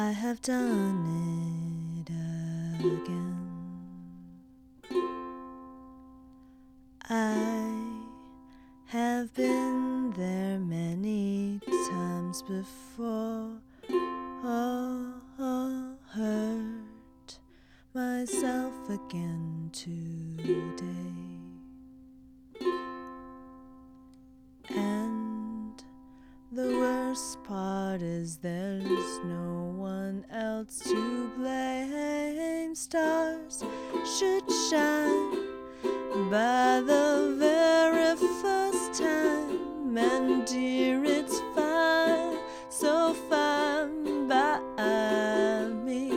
I have done it again. I have been there many times before. Hurt myself again today. And the worst part is there's no one else to blame. Stars should shine by the very first time, and dear, it's fine, so fine by me,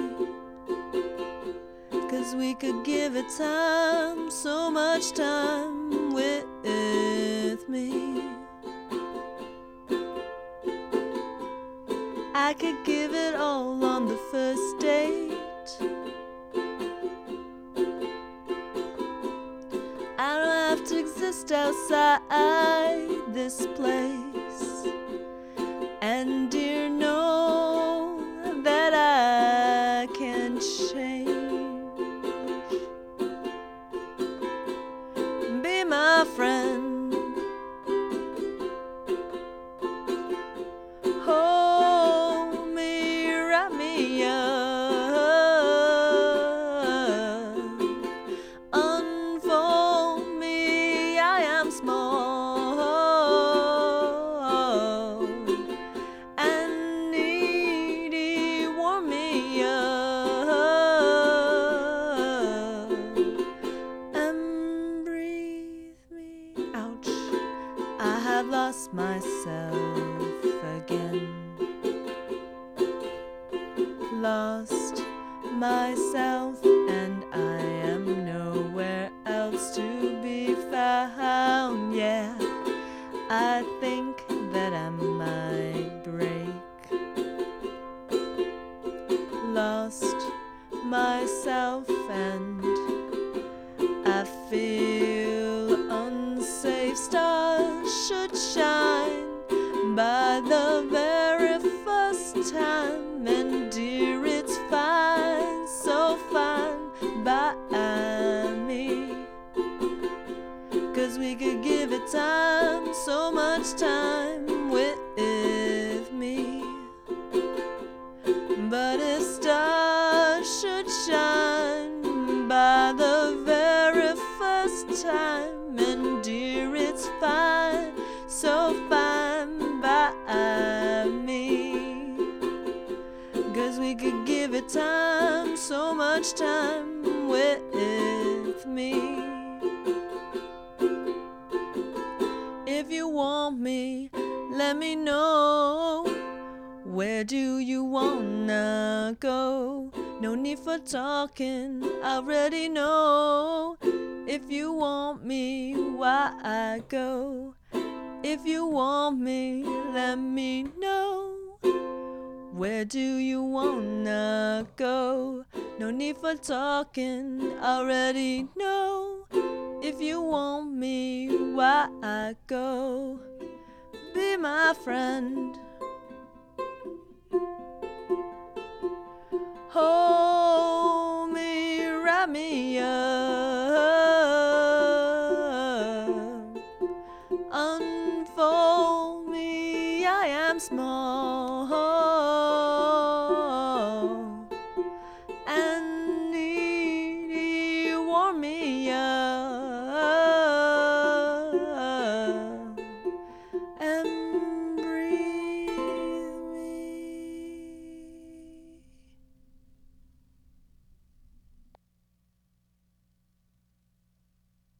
'cause we could give it time, so much time with me. I could give it all on the first date. I don't have to exist outside this place. And dear, know that I can change. Be my friend. Hold me, wrap me up. Unfold me, I am small and needy. Warm me up and breathe me. Ouch, I have lost myself again. Lost myself, and I am nowhere else to be found. Yeah, I think that I might break. Lost myself, and I feel unsafe. Stars should shine by the very first time, and dear, it's fine, so fine by me, 'cause we could give it time, so much time with me. But if stars should shine by the very first time, and dear, it's fine, so fine by me, 'cause we could give it time, so much time with me. If you want me, let me know. Where do you wanna go? No need for talking, I already know. If you want me, why I go? If you want me, let me know. Where do you wanna go? No need for talking, I already know. If you want me, why I go? Be my friend. Hold me, wrap me up.